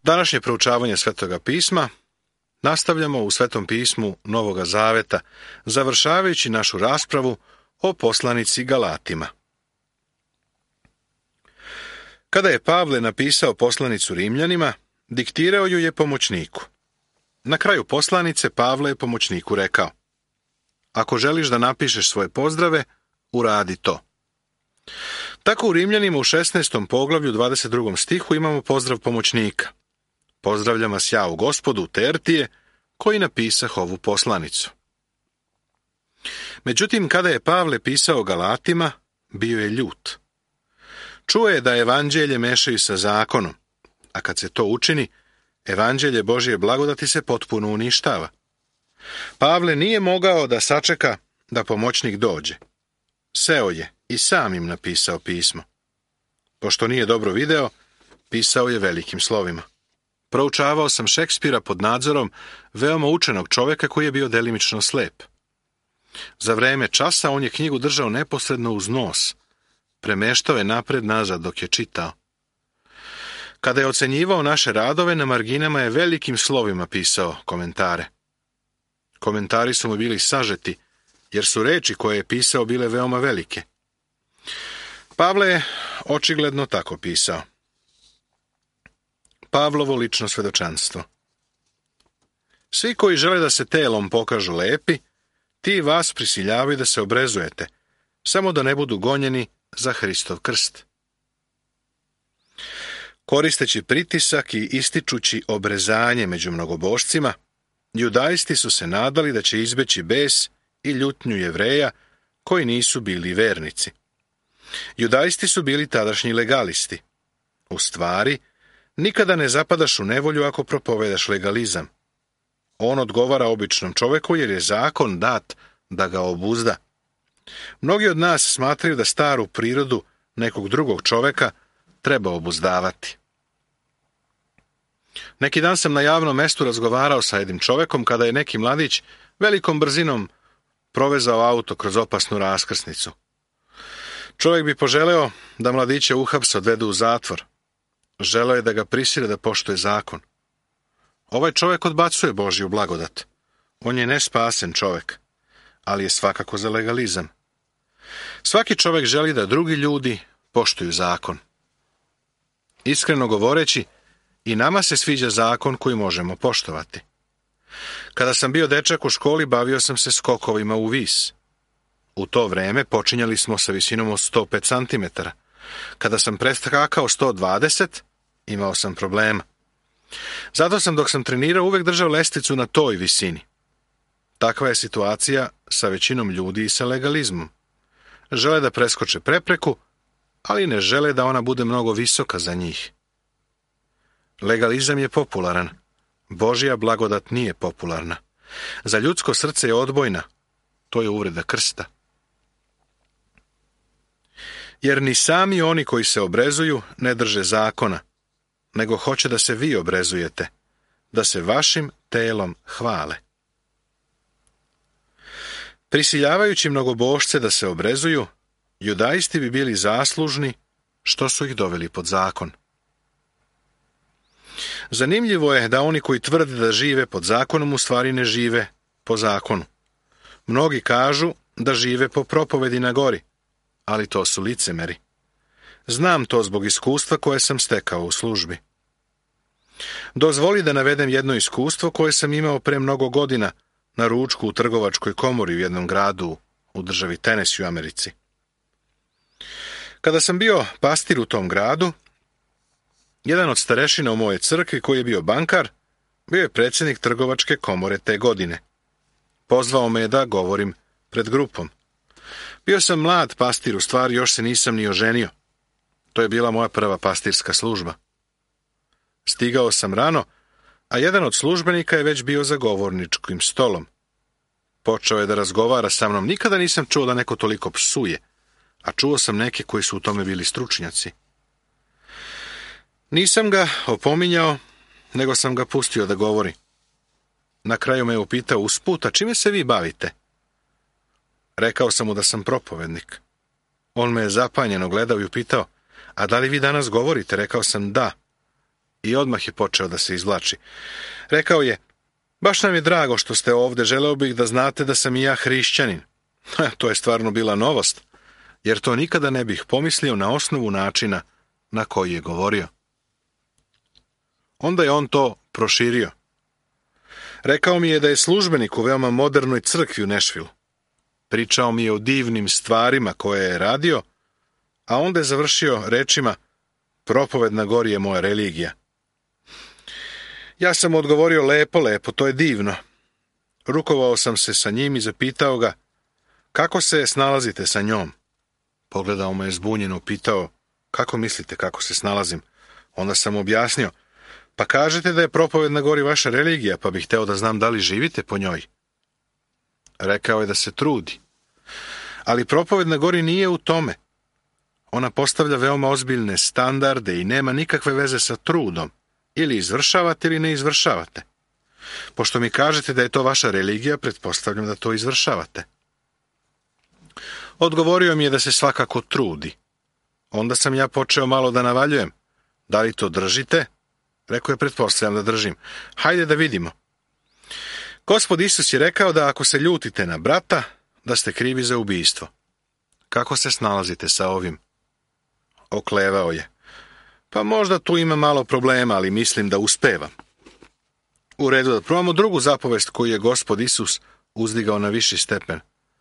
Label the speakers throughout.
Speaker 1: Današnje proučavanje Svetoga pisma nastavljamo u Svetom pismu Novoga Zaveta, završavajući našu raspravu o poslanici Galatima. Kada je Pavle napisao poslanicu Rimljanima, diktirao ju je pomoćniku. Na kraju poslanice Pavle je pomoćniku rekao: ako želiš da napišeš svoje pozdrave, uradi to. Tako u Rimljanima u 16. poglavlju 22. stihu imamo pozdrav pomoćnika. Pozdravljam vas ja u Gospodu, Tertije, koji napisah ovu poslanicu. Međutim, kada je Pavle pisao Galatima, bio je ljut. Čuo je da evanđelje mešaju sa zakonom, a kad se to učini, evanđelje Božje blagodati se potpuno uništava. Pavle nije mogao da sačeka da pomoćnik dođe. Seo je i sam im napisao pismo. Pošto nije dobro video, pisao je velikim slovima. Proučavao sam Šekspira pod nadzorom veoma učenog čoveka koji je bio delimično slep. Za vreme časa on je knjigu držao neposredno uz nos. Premeštao je napred-nazad dok je čitao. Kada je ocenjivao naše radove, na marginama je velikim slovima pisao komentare. Komentari su mu bili sažeti, jer su reči koje je pisao bile veoma velike. Pavle je očigledno tako pisao. Pavlovo lično svedočanstvo. Svi koji žele da se telom pokažu lepi, ti vas prisiljavaju da se obrezujete, samo da ne budu gonjeni za Hristov krst. Koristeći pritisak i ističući obrezanje među mnogobošcima, judaisti su se nadali da će izbeći bes i ljutnju Jevreja koji nisu bili vernici. Judaisti su bili tadašnji legalisti. U stvari, nikada ne zapadaš u nevolju ako propovedaš legalizam. On odgovara običnom čoveku jer je zakon dat da ga obuzda. Mnogi od nas smatraju da staru prirodu nekog drugog čoveka treba obuzdavati. Neki dan sam na javnom mestu razgovarao sa jednim čovekom kada je neki mladić velikom brzinom provezao auto kroz opasnu raskrsnicu. Čovjek bi poželeo da mladića uhapse, odvedu u zatvor. Želeo je da ga prisile da poštuje zakon. Ovaj čovjek odbacuje Božju blagodat. On je nespasen čovjek, ali je svakako za legalizam. Svaki čovjek želi da drugi ljudi poštuju zakon. Iskreno govoreći, i nama se sviđa zakon koji možemo poštovati. Kada sam bio dečak u školi, bavio sam se skokovima u vis. U to vreme počinjali smo sa visinom od 105 cm. Kada sam preskakao 120, imao sam problema. Zato sam dok sam trenirao uvek držao lestvicu na toj visini. Takva je situacija sa većinom ljudi i sa legalizmom. Žele da preskoče prepreku, ali ne žele da ona bude mnogo visoka za njih. Legalizam je popularan. Božja blagodat nije popularna. Za ljudsko srce je odbojna. To je uvreda krsta. Jer ni sami oni koji se obrezuju ne drže zakona, nego hoće da se vi obrezujete, da se vašim telom hvale. Prisiljavajući mnogobošce da se obrezuju, judaisti bi bili zaslužni što su ih doveli pod zakon. Zanimljivo je da oni koji tvrde da žive pod zakonom u stvari ne žive po zakonu. Mnogi kažu da žive po propovedi na gori, ali to su licemeri. Znam to zbog iskustva koje sam stekao u službi. Dozvoli da navedem jedno iskustvo koje sam imao pre mnogo godina na ručku u trgovačkoj komori u jednom gradu u državi Tennessee u Americi. Kada sam bio pastir u tom gradu, jedan od starešina u mojoj crkvi koji je bio bankar, bio je predsjednik trgovačke komore te godine. Pozvao me je da govorim pred grupom. Bio sam mlad pastir, u stvari još se nisam ni oženio. To je bila moja prva pastirska služba. Stigao sam rano, a jedan od službenika je već bio za govorničkim stolom. Počeo je da razgovara sa mnom. Nikada nisam čuo da neko toliko psuje, a čuo sam neke koji su u tome bili stručnjaci. Nisam ga opominjao, nego sam ga pustio da govori. Na kraju me je upitao usput, a čime se vi bavite? Rekao sam mu da sam propovednik. On me je zapanjeno gledao i upitao, a da li vi danas govorite? Rekao sam da. i odmah je počeo da se izvlači. Rekao je, baš nam je drago što ste ovde, želeo bih da znate da sam i ja hrišćanin. To je stvarno bila novost, jer to nikada ne bih pomislio na osnovu načina na koji je govorio. Onda je on to proširio. Rekao mi je da je službenik u veoma modernoj crkvi u Nešvilu. Pričao mi je o divnim stvarima koje je radio, a onda je završio rečima, propoved na gori je moja religija. Ja sam mu odgovorio, lepo, to je divno. Rukovao sam se sa njim i zapitao ga, kako se snalazite sa njom? Pogledao me je zbunjeno, pitao, kako mislite kako se snalazim? Onda sam mu objasnio, pa kažete da je propoved na gori vaša religija, pa bih hteo da znam da li živite po njoj. Rekao je da se trudi. Ali propoved na gori nije u tome. Ona postavlja veoma ozbiljne standarde i nema nikakve veze sa trudom. Ili izvršavate ili ne izvršavate. Pošto mi kažete da je to vaša religija, pretpostavljam da to izvršavate. Odgovorio mi je da se svakako trudi. Onda sam ja počeo malo da navaljujem. Da li to držite? Rekao je, pretpostavljam da držim. Hajde da vidimo. Gospod Isus je rekao da ako se ljutite na brata, da ste krivi za ubistvo. Kako se snalazite sa ovim? Oklevao je. Pa možda tu ima malo problema, ali mislim da uspevam. U redu, da probamo drugu zapovest koju je Gospod Isus uzdigao na viši stepen.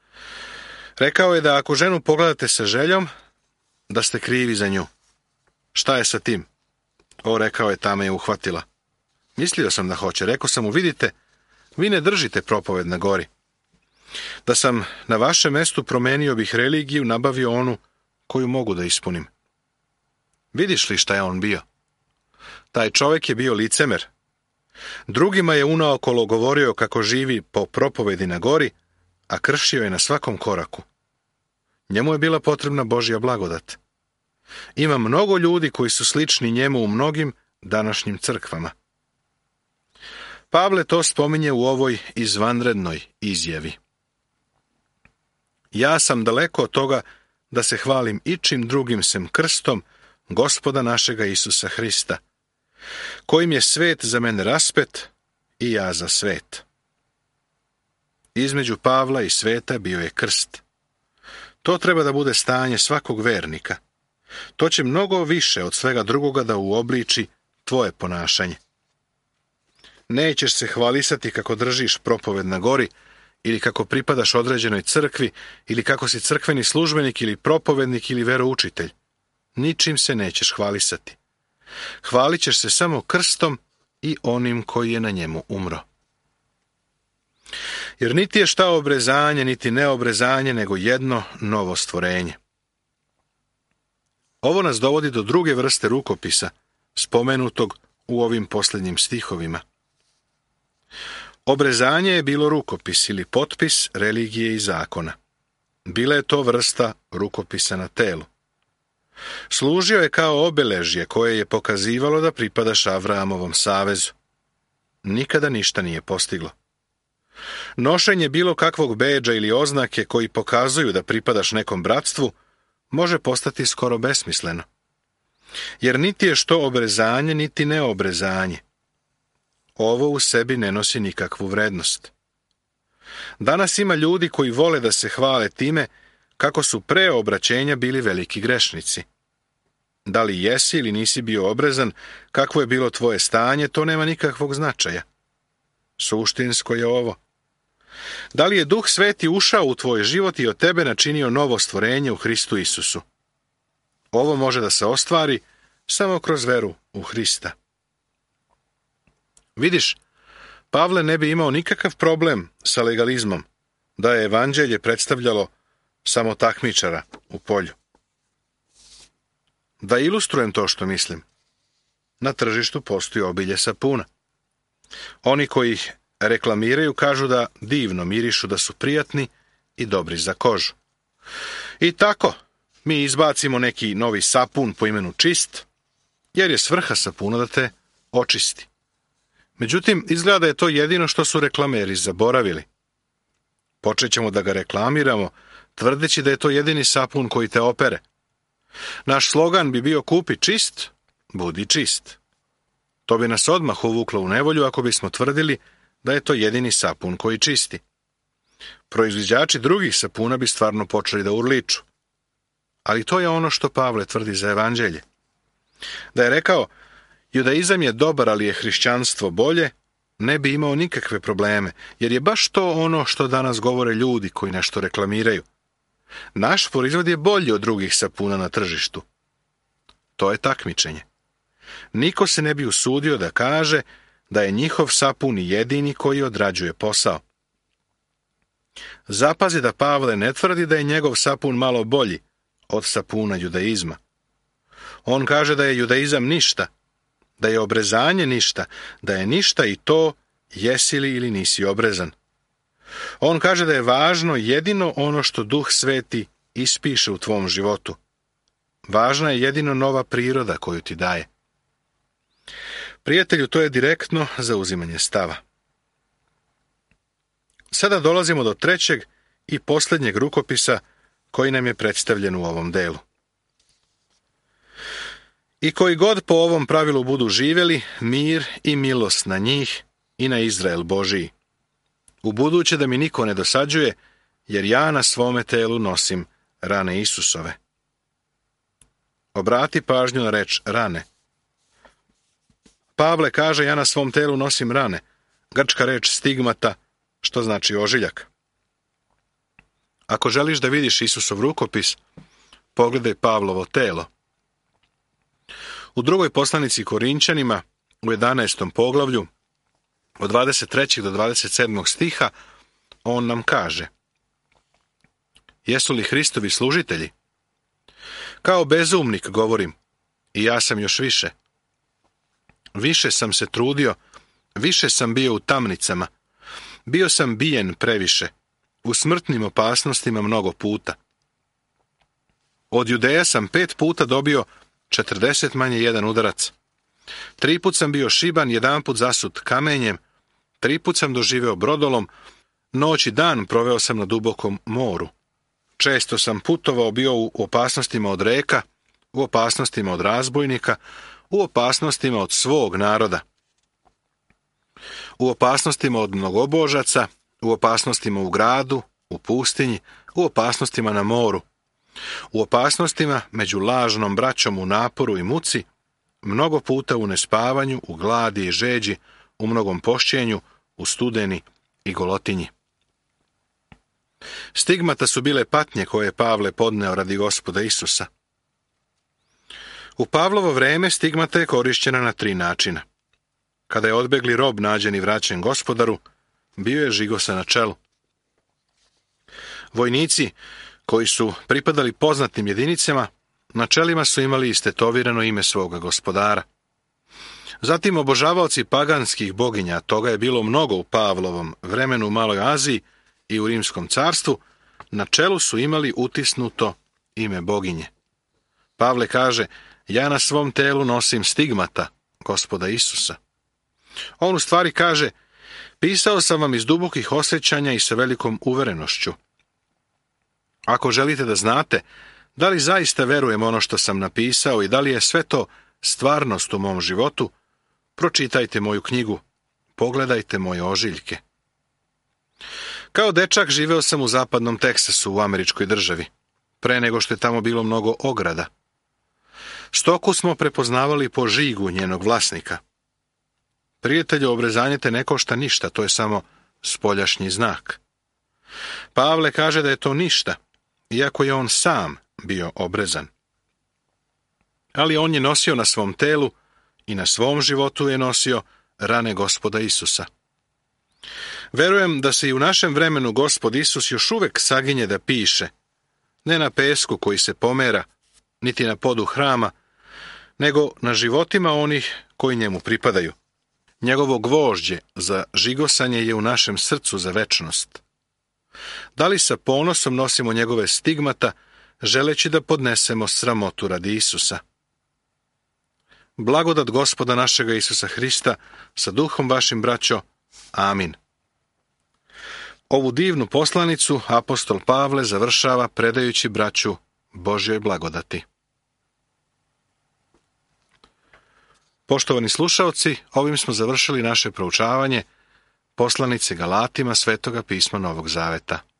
Speaker 1: Rekao je da ako ženu pogledate sa željom, da ste krivi za nju. Šta je sa tim? Rekao je, ta me je uhvatila. Mislio sam da hoće. Rekao sam mu, vidite, vi ne držite propoved na gori. Da sam na vašem mestu promenio bih religiju, nabavio onu koju mogu da ispunim. Vidiš li šta je on bio? Taj čovjek je bio licemer. Drugima je unaokolo govorio kako živi po propovedi na gori, a kršio je na svakom koraku. Njemu je bila potrebna Božja blagodat. Ima mnogo ljudi koji su slični njemu u mnogim današnjim crkvama. Pavle to spominje u ovoj izvanrednoj izjavi. Ja sam daleko od toga da se hvalim ičim drugim sem krstom Gospoda našega Isusa Hrista, kojim je svet za mene raspet i ja za svet. Između Pavla i sveta bio je krst. To treba da bude stanje svakog vernika. To će mnogo više od svega drugoga da uobliči tvoje ponašanje. Nećeš se hvalisati kako držiš propoved na gori, ili kako pripadaš određenoj crkvi, ili kako si crkveni službenik, ili propovednik, ili veroučitelj. Ničim se nećeš hvalisati. Hvalit ćeš se samo krstom i onim koji je na njemu umro. Jer niti je šta obrezanje, niti neobrezanje, nego jedno novo stvorenje. Ovo nas dovodi do druge vrste rukopisa, spomenutog u ovim posljednjim stihovima. Obrezanje je bilo rukopis ili potpis religije i zakona. Bila je to vrsta rukopisa na telu. Služio je kao obeležje koje je pokazivalo da pripadaš Avramovom savezu. Nikada ništa nije postiglo. Nošenje bilo kakvog bedža ili oznake koji pokazuju da pripadaš nekom bratstvu može postati skoro besmisleno. Jer niti je što obrezanje, niti neobrezanje. Ovo u sebi ne nosi nikakvu vrednost. Danas ima ljudi koji vole da se hvale time kako su pre obraćenja bili veliki grešnici. Da li jesi ili nisi bio obrezan, kakvo je bilo tvoje stanje, to nema nikakvog značaja. Suštinsko je ovo. Da li je Duh Sveti ušao u tvoj život i od tebe načinio novo stvorenje u Hristu Isusu? Ovo može da se ostvari samo kroz veru u Hrista. Vidiš, Pavle ne bi imao nikakav problem sa legalizmom, da je evanđelje predstavljalo samo takmičara u polju. Da ilustrujem to što mislim. Na tržištu postoji obilje sapuna. Oni koji ih reklamiraju kažu da divno mirišu, da su prijatni i dobri za kožu. I tako, mi izbacimo neki novi sapun po imenu Čist, jer je svrha sapuna da te očisti. Međutim, izgleda da je to jedino što su reklameri zaboravili. Počet ćemo da ga reklamiramo, tvrdeći da je to jedini sapun koji te opere. Naš slogan bi bio kupi čist, budi čist. To bi nas odmah uvuklo u nevolju ako bismo tvrdili da je to jedini sapun koji čisti. Proizvođači drugih sapuna bi stvarno počeli da urliču. Ali to je ono što Pavle tvrdi za evanđelje. Da je rekao, judaizam je dobar, ali je hrišćanstvo bolje, ne bi imao nikakve probleme, jer je baš to ono što danas govore ljudi koji nešto reklamiraju. Naš proizvod je bolji od drugih sapuna na tržištu. To je takmičenje. Niko se ne bi usudio da kaže da je njihov sapun jedini koji odrađuje posao. Zapazi da Pavle ne tvrdi da je njegov sapun malo bolji od sapuna judaizma. On kaže da je judaizam ništa, da je obrezanje ništa, da je ništa i to jesi li ili nisi obrezan. On kaže da je važno jedino ono što Duh Sveti ispiše u tvom životu. Važna je jedino nova priroda koju ti daje. Prijatelju, to je direktno zauzimanje stava. Sada dolazimo do trećeg i posljednjeg rukopisa koji nam je predstavljen u ovom delu. I koji god po ovom pravilu budu živjeli, mir i milost na njih i na Izrael Božiji. Ubuduće da mi niko ne dosađuje, jer ja na svome telu nosim rane Isusove. Obrati pažnju na reč rane. Pavle kaže, ja na svom telu nosim rane. Grčka reč stigmata, što znači ožiljak. Ako želiš da vidiš Isusov rukopis, pogledaj Pavlovo telo. U drugoj poslanici Korinčanima, u 11. poglavlju, od 23. do 27. stiha, on nam kaže: jesu li Hristovi služitelji? Kao bezumnik govorim, i ja sam još više. Više sam se trudio, više sam bio u tamnicama, bio sam bijen previše, u smrtnim opasnostima mnogo puta. Od Judeja sam 5 puta dobio 40 manje 1 udarac. 3 put sam bio šiban, 1 put zasut kamenjem, 3 put sam doživeo brodolom, noć i dan proveo sam na dubokom moru. Često sam putovao, bio u opasnostima od reka, u opasnostima od razbojnika, u opasnostima od svog naroda, u opasnostima od mnogobožaca, u opasnostima u gradu, u pustinji, u opasnostima na moru, u opasnostima među lažnom braćom u naporu i muci, mnogo puta u nespavanju, u gladi i žeđi, u mnogom pošćenju, u studeni i golotinji. Stigmata su bile patnje koje je Pavle podneo radi Gospoda Isusa. U Pavlovo vreme stigmata je korišćena na 3 načina. Kada je odbegli rob nađen i vraćen Gospodaru, bio je žigosan na čelu. Vojnici koji su pripadali poznatim jedinicama, na čelima su imali istetovirano ime svoga gospodara. Zatim obožavaoci paganskih boginja, toga je bilo mnogo u Pavlovom vremenu u Maloj Aziji i u Rimskom carstvu, na čelu su imali utisnuto ime boginje. Pavle kaže, ja na svom telu nosim stigmata Gospoda Isusa. On u stvari kaže, pisao sam vam iz dubokih osjećanja i sa velikom uverenošću. Ako želite da znate da li zaista verujem ono što sam napisao i da li je sve to stvarnost u mom životu, pročitajte moju knjigu, pogledajte moje ožiljke. Kao dečak živeo sam u zapadnom Teksasu u američkoj državi, pre nego što je tamo bilo mnogo ograda. Stoku smo prepoznavali po žigu njenog vlasnika. Prijatelju, obrezanje te ne košta ništa, to je samo spoljašnji znak. Pavle kaže da je to ništa, iako je on sam bio obrezan. Ali on je nosio na svom telu i na svom životu je nosio rane Gospoda Isusa. Verujem da se i u našem vremenu Gospod Isus još uvek saginje da piše, ne na pesku koji se pomera, niti na podu hrama, nego na životima onih koji njemu pripadaju. Njegovo gvožđe za žigosanje je u našem srcu za večnost. Da li sa ponosom nosimo njegove stigmata, želeći da podnesemo sramotu radi Isusa? Blagodat Gospoda našega Isusa Hrista sa duhom vašim, braćo. Amin. Ovu divnu poslanicu apostol Pavle završava predajući braću Božjoj blagodati. Poštovani slušaoci, ovim smo završili naše proučavanje poslanice Galatima Svetoga pisma Novog Zaveta.